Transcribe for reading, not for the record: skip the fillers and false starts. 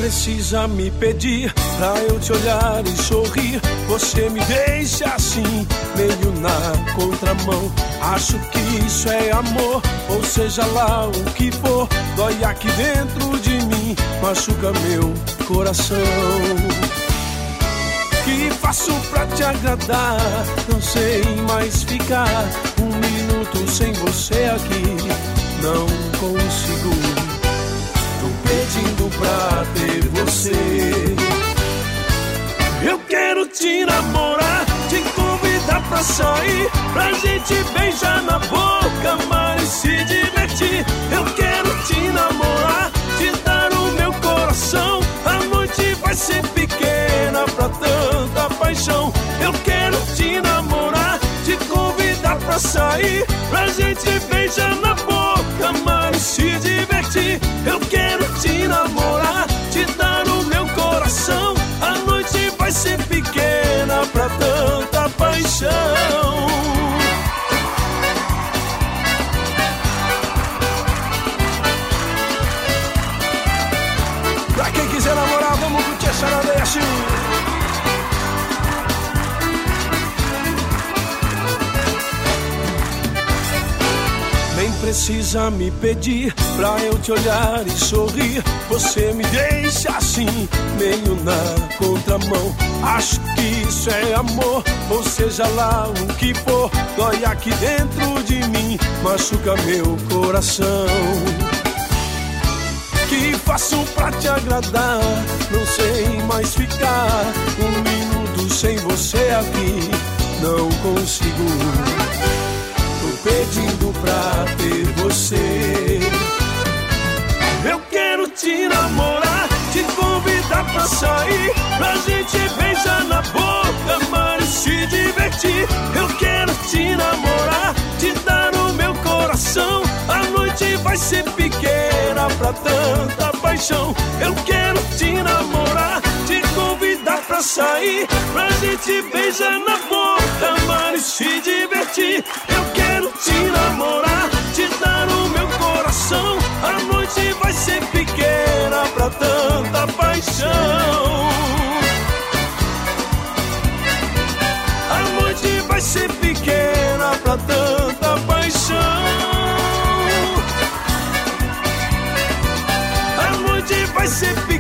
precisa me pedir pra eu te olhar e sorrir. Você me deixa assim, meio na contramão. Acho que isso é amor, ou seja lá o que for. Dói aqui dentro de mim, machuca meu coração. Que faço pra te agradar? Não sei mais ficar um minuto sem você aqui. Não consigo, tô pedindo pra ter você. Eu quero te namorar, te convidar pra sair, pra gente beijar na boca, amar e se divertir. Eu quero te namorar, te dar o meu coração. A noite vai ser pequena pra tanta paixão. Eu quero te namorar, te convidar pra sair, pra gente beijar na boca, amar e se divertir. Eu quero te namorar, te dar o meu coração. A noite vai ser pequena pra tanta paixão. Pra quem quiser namorar, vamos curtir essa Nordeste. Nem precisa me pedir pra eu te olhar e sorrir. Você me deixa assim, meio na contramão. Acho que isso é amor, ou seja lá o que for. Dói aqui dentro de mim, machuca meu coração. Que faço pra te agradar? Não sei mais ficar um minuto sem você aqui. Não consigo, tô pedindo pra ter você. Eu quero te namorar, te convidar pra sair, pra gente beijar na boca, amar e se divertir. Eu quero te namorar, te dar o meu coração. A noite vai ser pequena pra tanta paixão. Eu quero te namorar, te convidar pra sair, pra gente beijar na boca, amar e se divertir. Eu quero te namorar, te dar o meu coração. A noite vai ser pequena pra tanta paixão. A noite vai ser pequena pra tanta paixão. A noite vai ser pequena.